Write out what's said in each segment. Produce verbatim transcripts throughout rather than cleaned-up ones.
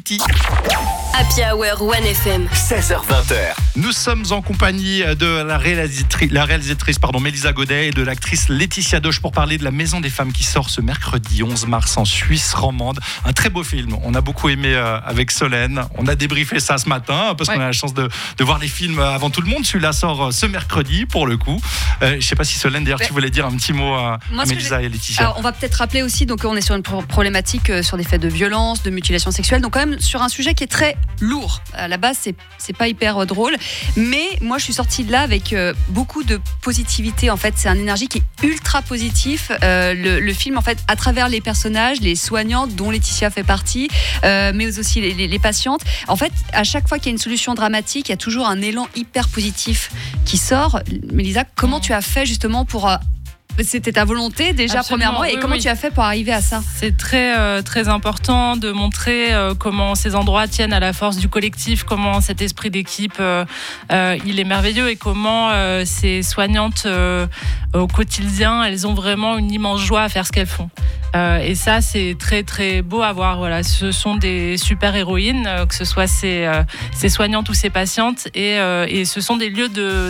City. Happy Hour One F M. seize heures vingt. Nous sommes en compagnie de la réalisatrice, la réalisatrice pardon, Mélisa Godet et de l'actrice Laetitia Doche pour parler de La Maison des Femmes qui sort ce mercredi onze mars en Suisse romande. Un très beau film. On a beaucoup aimé euh, avec Solène. On a débriefé ça ce matin parce ouais. qu'on a la chance de, de voir les films avant tout le monde. Celui-là sort ce mercredi pour le coup. Euh, je ne sais pas si Solène, d'ailleurs, ouais. tu voulais dire un petit mot à, à Mélisa et Laetitia. Alors, on va peut-être rappeler aussi, donc on est sur une problématique euh, sur des faits de violence, de mutilation sexuelle. Donc quand même sur un sujet qui est très lourd. À la base, c'est c'est pas hyper euh, drôle, mais moi je suis sortie de là avec euh, beaucoup de positivité. En fait, c'est un énergie qui est ultra positif. Euh, le, le film, en fait, à travers les personnages, les soignantes dont Laetitia fait partie, euh, mais aussi les, les, les patientes. En fait, à chaque fois qu'il y a une solution dramatique, il y a toujours un élan hyper positif qui sort. Mélisa, comment tu as fait justement pour euh, C'était ta volonté déjà Absolument, premièrement, et oui, comment oui. tu as fait pour arriver à ça? C'est très euh, très important de montrer euh, comment ces endroits tiennent à la force du collectif, comment cet esprit d'équipe euh, euh, il est merveilleux, et comment euh, ces soignantes euh, au quotidien, elles ont vraiment une immense joie à faire ce qu'elles font. Euh, et ça, c'est très très beau à voir. Voilà, ce sont des super héroïnes, euh, que ce soit ces, euh, ces soignantes ou ces patientes, et, euh, et ce sont des lieux de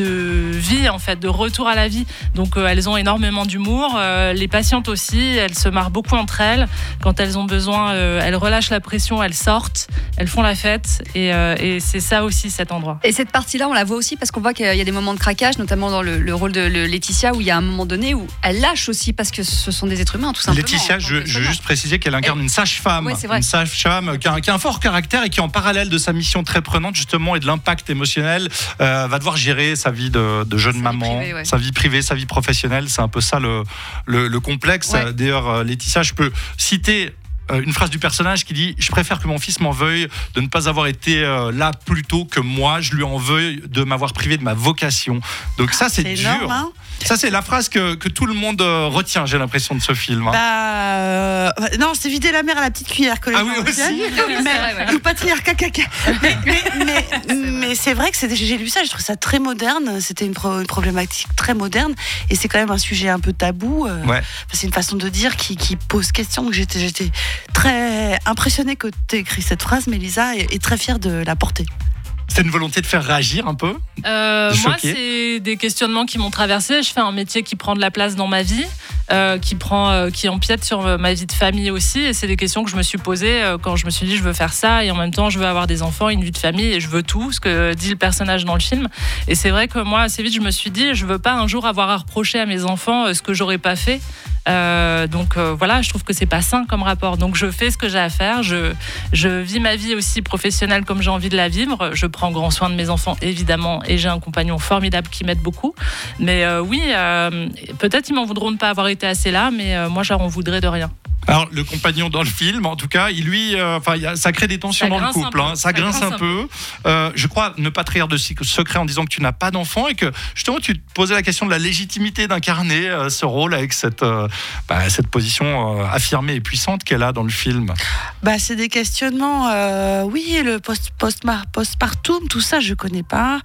de vie, en fait, de retour à la vie. Donc euh, elles ont énormément d'humour. Euh, les patientes aussi, elles se marrent beaucoup entre elles. Quand elles ont besoin, euh, elles relâchent la pression, elles sortent, elles font la fête. Et, euh, et c'est ça aussi, cet endroit. Et cette partie-là, on la voit aussi parce qu'on voit qu'il y a des moments de craquage, notamment dans le, le rôle de Laetitia, où il y a un moment donné où elle lâche aussi parce que ce sont des êtres humains, tout simplement. Laetitia, je, je veux juste préciser qu'elle incarne et... une sage-femme. Ouais, c'est vrai. Une sage-femme qui a, qui a un fort caractère et qui, en parallèle de sa mission très prenante, justement, et de l'impact émotionnel, euh, va devoir gérer sa vie de, de jeune sa maman, vie privée, ouais. sa vie privée, sa vie professionnelle. C'est un peu ça le, le, le complexe. Ouais. D'ailleurs, Laetitia, je peux citer une phrase du personnage qui dit « Je préfère que mon fils m'en veuille de ne pas avoir été là plus tôt que moi. Je lui en veuille de m'avoir privé de ma vocation. » Donc ça, c'est, c'est dur. Énorme, hein. Ça, c'est la phrase que, que tout le monde retient, j'ai l'impression, de ce film. Hein. Bah, euh, non, c'est vider la mer à la petite cuillère. Que les ah oui, aussi. Mais, ou patriarcat caca. Mais, mais, mais, mais c'est vrai que c'est, j'ai lu ça, je trouve ça très moderne. C'était une, pro, une problématique très moderne. Et c'est quand même un sujet un peu tabou. Euh, ouais. C'est une façon de dire qui, qui pose question. Donc j'étais, j'étais très impressionnée que tu aies écrit cette phrase, Mélisa, et, et très fière de la porter. C'est une volonté de faire réagir un peu euh, Moi, c'est des questionnements qui m'ont traversé. Je fais un métier qui prend de la place dans ma vie, euh, qui, prend, euh, qui empiète sur ma vie de famille aussi. Et c'est des questions que je me suis posées euh, quand je me suis dit je veux faire ça, et en même temps je veux avoir des enfants, une vie de famille, et je veux tout, ce que dit le personnage dans le film. Et c'est vrai que moi, assez vite, je me suis dit je veux pas un jour avoir à reprocher à mes enfants euh, ce que j'aurais pas fait. Euh, donc euh, voilà, je trouve que c'est pas sain comme rapport. Donc je fais ce que j'ai à faire, je, je vis ma vie aussi professionnelle comme j'ai envie de la vivre. Je prends grand soin de mes enfants, évidemment, et j'ai un compagnon formidable qui m'aide beaucoup. Mais euh, oui, euh, peut-être ils m'en voudront de ne pas avoir été assez là, mais euh, moi j'en voudrais de rien. Alors, le compagnon dans le film, en tout cas, il lui, enfin, euh, ça crée des tensions ça dans le couple. Hein, ça, ça grince un peu. peu. Euh, je crois ne pas trahir de secret en disant que tu n'as pas d'enfant, et que justement tu te posais la question de la légitimité d'incarner euh, ce rôle avec cette, euh, bah, cette position euh, affirmée et puissante qu'elle a dans le film. Bah, c'est des questionnements. Euh, oui, le post, post, postpartum, tout ça, je connais pas,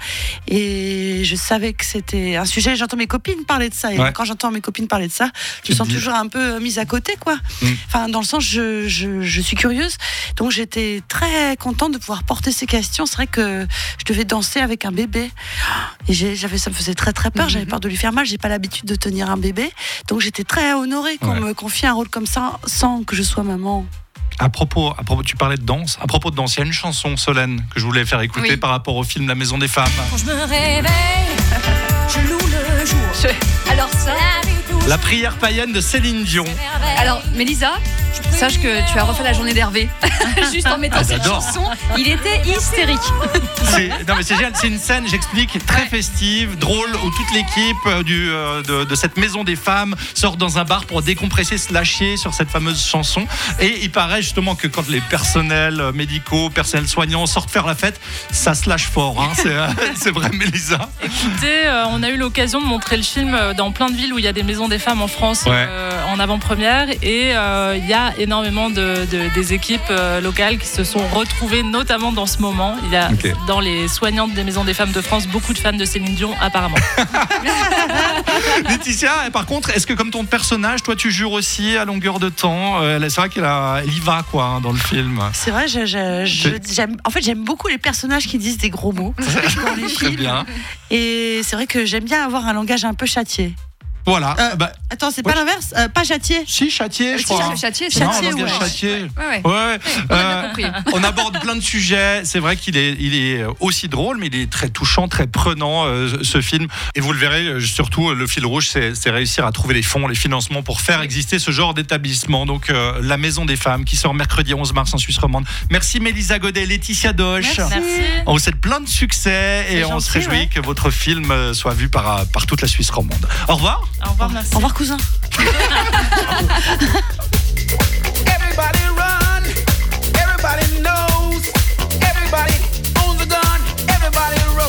et je savais que c'était un sujet. J'entends mes copines parler de ça, et ouais. quand j'entends mes copines parler de ça, je me sens toujours un peu mise à côté, quoi. Mmh. Enfin, dans le sens, je, je, je suis curieuse, donc j'étais très contente de pouvoir porter ces questions. C'est vrai que je devais danser avec un bébé, et j'ai, j'avais, ça me faisait très très peur. Mm-hmm. J'avais peur de lui faire mal. J'ai pas l'habitude de tenir un bébé, donc j'étais très honorée qu'on ouais. me confie un rôle comme ça sans que je sois maman. À propos, à propos, tu parlais de danse. À propos de danse, il y a une chanson, Solène, que je voulais faire écouter oui. par rapport au film La Maison des Femmes. Quand je me réveille, je loue le jour. Je... Alors ça. La prière païenne de Céline Dion. Alors, Mélisa, sache que tu as refait la journée d'Hervé. Juste en mettant ah, cette chanson, il était hystérique. C'est, non mais c'est génial, c'est une scène, j'explique, très festive, drôle, où toute l'équipe du, euh, de, de cette maison des femmes sort dans un bar pour décompresser, se lâcher sur cette fameuse chanson. Et il paraît justement que quand les personnels médicaux, personnels soignants sortent faire la fête, ça se lâche fort. Hein. C'est, euh, c'est vrai, Mélisa. Écoutez, euh, on a eu l'occasion de montrer le film dans plein de villes où il y a des maisons des femmes en France, ouais. euh, en avant-première et il euh, y a énormément de, de, des équipes euh, locales qui se sont retrouvées, notamment dans ce moment. Il y a okay. dans les soignantes des Maisons des Femmes de France beaucoup de fans de Céline Dion, apparemment. Laetitia, par contre, est-ce que comme ton personnage, toi, tu jures aussi à longueur de temps? euh, C'est vrai qu'elle a, elle y va, quoi, hein, dans le film. C'est vrai, je, je, je, j'aime, en fait, j'aime beaucoup les personnages qui disent des gros mots dans les films. Très bien. Et c'est vrai que j'aime bien avoir un langage un peu châtié. Voilà. Euh, bah, attends, c'est ouais. pas l'inverse euh, Pas châtié. Si, châtié, je si, crois. Châtié, c'est châtié, ouais. châtié. Ouais, ouais. ouais. On, euh, on aborde plein de sujets. C'est vrai qu'il est, il est aussi drôle, mais il est très touchant, très prenant, euh, ce film. Et vous le verrez, surtout, le fil rouge, c'est, c'est réussir à trouver les fonds, les financements pour faire exister ce genre d'établissement. Donc, euh, La Maison des Femmes, qui sort mercredi onze mars en Suisse romande. Merci Mélisa Godet, Laetitia Doche. Merci. On vous souhaite plein de succès et c'est on gentil, se réjouit ouais. que votre film soit vu par, par toute la Suisse romande. Au revoir. Au revoir, merci. Au revoir, cousin. Everybody run, everybody knows, everybody